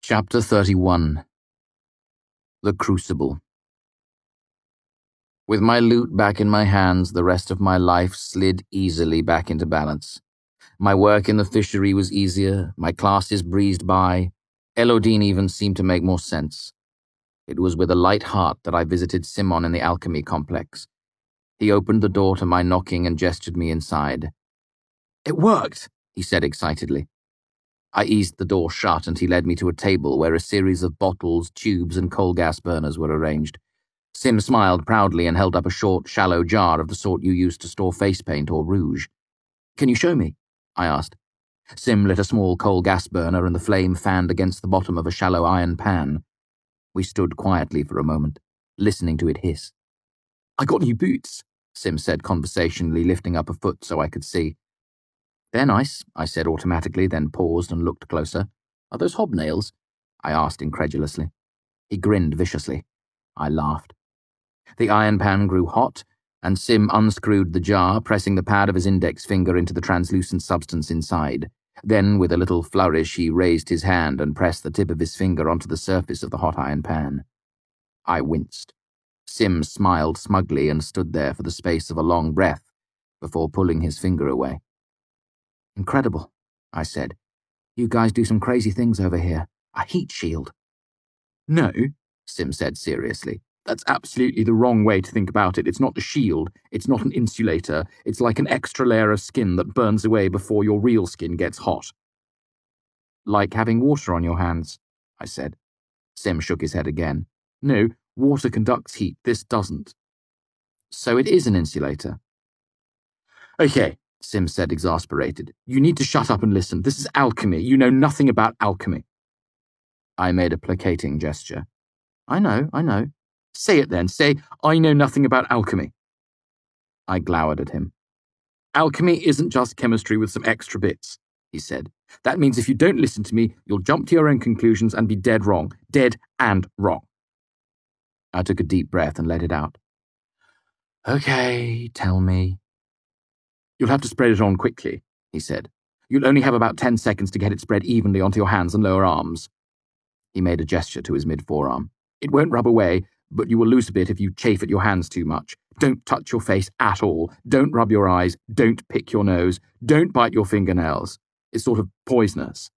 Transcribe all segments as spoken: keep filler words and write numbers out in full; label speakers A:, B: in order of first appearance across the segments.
A: Chapter thirty-one. The Crucible. With my loot back in my hands, the rest of my life slid easily back into balance. My work in the fishery was easier, my classes breezed by. Elodine even seemed to make more sense. It was with a light heart that I visited Simon in the alchemy complex. He opened the door to my knocking and gestured me inside. "It worked," he said excitedly. I eased the door shut and he led me to a table where a series of bottles, tubes, and coal gas burners were arranged. Sim smiled proudly and held up a short, shallow jar of the sort you use to store face paint or rouge. "Can you show me?" I asked. Sim lit a small coal gas burner and the flame fanned against the bottom of a shallow iron pan. We stood quietly for a moment, listening to it hiss. "I got new boots," Sim said conversationally, lifting up a foot so I could see. "They're nice," I said automatically, then paused and looked closer. "Are those hobnails?" I asked incredulously. He grinned viciously. I laughed. The iron pan grew hot, and Sim unscrewed the jar, pressing the pad of his index finger into the translucent substance inside. Then, with a little flourish, he raised his hand and pressed the tip of his finger onto the surface of the hot iron pan. I winced. Sim smiled smugly and stood there for the space of a long breath before pulling his finger away. "Incredible," I said. "You guys do some crazy things over here. A heat shield." "No," Sim said seriously. "That's absolutely the wrong way to think about it. It's not a shield. It's not an insulator. It's like an extra layer of skin that burns away before your real skin gets hot." "Like having water on your hands," I said. Sim shook his head again. "No, water conducts heat. This doesn't." "So it is an insulator." "Okay," Sim said, exasperated. "You need to shut up and listen. This is alchemy. You know nothing about alchemy." I made a placating gesture. "I know, I know." "Say it then. Say, I know nothing about alchemy." I glowered at him. "Alchemy isn't just chemistry with some extra bits," he said. "That means if you don't listen to me, you'll jump to your own conclusions and be dead wrong. Dead and wrong." I took a deep breath and let it out. "Okay, tell me." "You'll have to spread it on quickly," he said. "You'll only have about ten seconds to get it spread evenly onto your hands and lower arms." He made a gesture to his mid-forearm. "It won't rub away, but you will lose a bit if you chafe at your hands too much. Don't touch your face at all. Don't rub your eyes. Don't pick your nose. Don't bite your fingernails. It's sort of poisonous."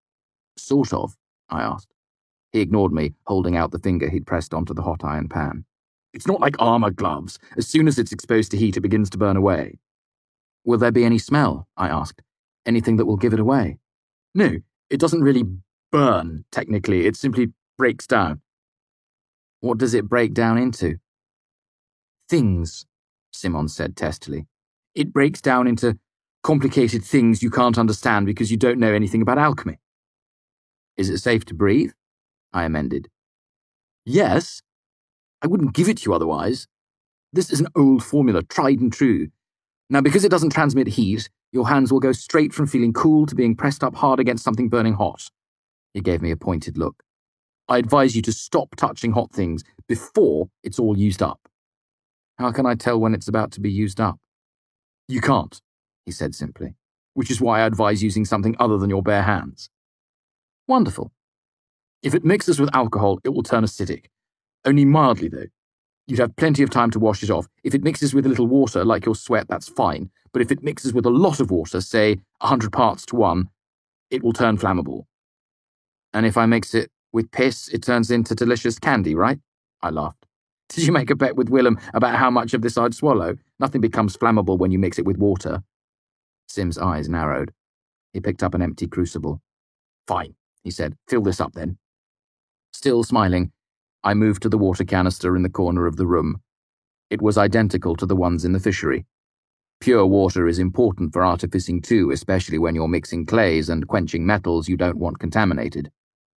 A: "Sort of?" I asked. He ignored me, holding out the finger he'd pressed onto the hot iron pan. "It's not like armor gloves. As soon as it's exposed to heat, it begins to burn away." "Will there be any smell?" I asked. "Anything that will give it away?" "No, it doesn't really burn, technically. It simply breaks down." "What does it break down into?" "Things," Simon said testily. "It breaks down into complicated things you can't understand because you don't know anything about alchemy." "Is it safe to breathe?" I amended. "Yes. I wouldn't give it to you otherwise. This is an old formula, tried and true. Now, because it doesn't transmit heat, your hands will go straight from feeling cool to being pressed up hard against something burning hot." He gave me a pointed look. "I advise you to stop touching hot things before it's all used up." "How can I tell when it's about to be used up?" "You can't," he said simply, "which is why I advise using something other than your bare hands." "Wonderful." "If it mixes with alcohol, it will turn acidic. Only mildly, though. You'd have plenty of time to wash it off. If it mixes with a little water, like your sweat, that's fine. But if it mixes with a lot of water, say a hundred parts to one, it will turn flammable." "And if I mix it with piss, it turns into delicious candy, right?" I laughed. "Did you make a bet with Willem about how much of this I'd swallow? Nothing becomes flammable when you mix it with water." Sim's eyes narrowed. He picked up an empty crucible. "Fine," he said. "Fill this up, then." Still smiling, I moved to the water canister in the corner of the room. It was identical to the ones in the fishery. Pure water is important for artificing too, especially when you're mixing clays and quenching metals you don't want contaminated.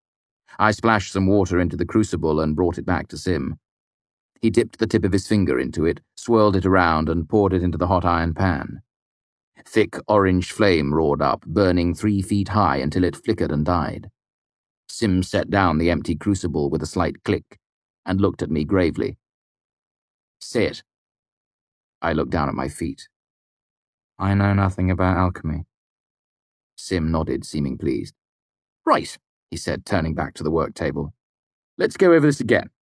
A: I splashed some water into the crucible and brought it back to Sim. He dipped the tip of his finger into it, swirled it around, and poured it into the hot iron pan. Thick orange flame roared up, burning three feet high until it flickered and died. Sim set down the empty crucible with a slight click and looked at me gravely. "Sit." I looked down at my feet. "I know nothing about alchemy." Sim nodded, seeming pleased. "Right," he said, turning back to the work table. Let's go over this again.